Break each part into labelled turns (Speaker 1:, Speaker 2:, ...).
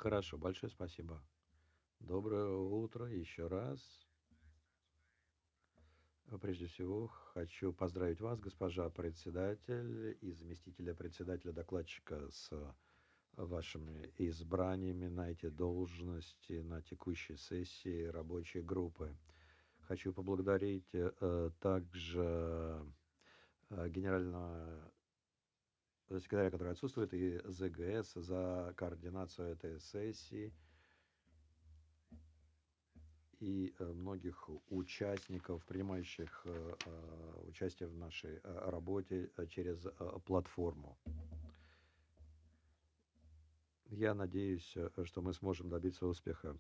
Speaker 1: Хорошо, большое спасибо. Доброе утро еще раз. Прежде всего, хочу поздравить вас, госпожа председатель, и заместителя председателя докладчика с вашими избраниями на эти должности на текущей сессии рабочей группы. Хочу поблагодарить также генерального секретаря, который отсутствует, и ЗГС за координацию этой сессии и многих участников, принимающих участие в нашей работе через платформу. Я надеюсь, что мы сможем добиться успеха.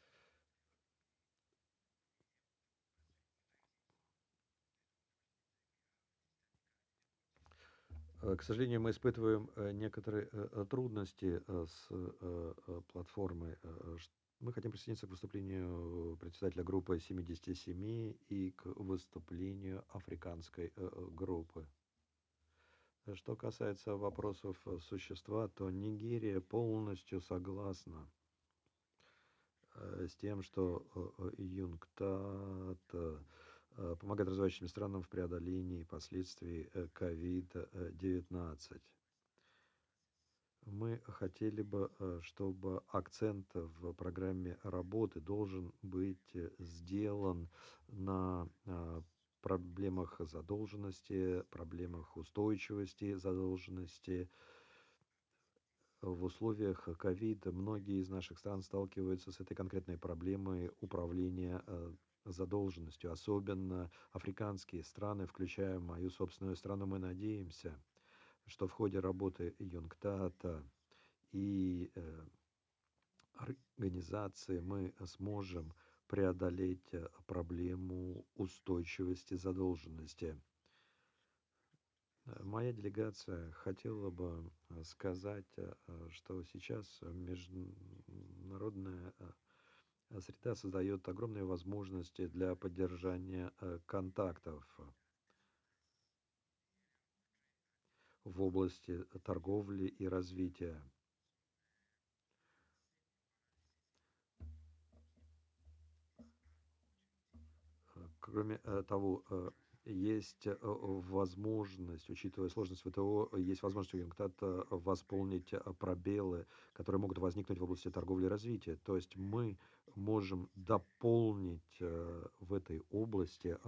Speaker 1: К сожалению, мы испытываем некоторые трудности с платформой. Мы хотим присоединиться к выступлению председателя группы 77 и к выступлению африканской группы. Что касается вопросов существа, то Нигерия полностью согласна с тем, что ЮНКТАД помогает развивающимся странам в преодолении последствий COVID-19. Мы хотели бы, чтобы акцент в программе работы должен быть сделан на проблемах задолженности, проблемах устойчивости задолженности. В условиях ковида многие из наших стран сталкиваются с этой конкретной проблемой управления задолженностью. Особенно африканские страны, включая мою собственную страну, мы надеемся, что в ходе работы ЮНКТАДа и организации мы сможем преодолеть проблему устойчивости задолженности. Моя делегация хотела бы сказать, что сейчас международная среда создает огромные возможности для поддержания контактов в области торговли и развития. Кроме того, есть возможность, учитывая сложность ВТО, есть возможность у ЮНКТАД восполнить пробелы, которые могут возникнуть в области торговли и развития. То есть мы можем дополнить в этой области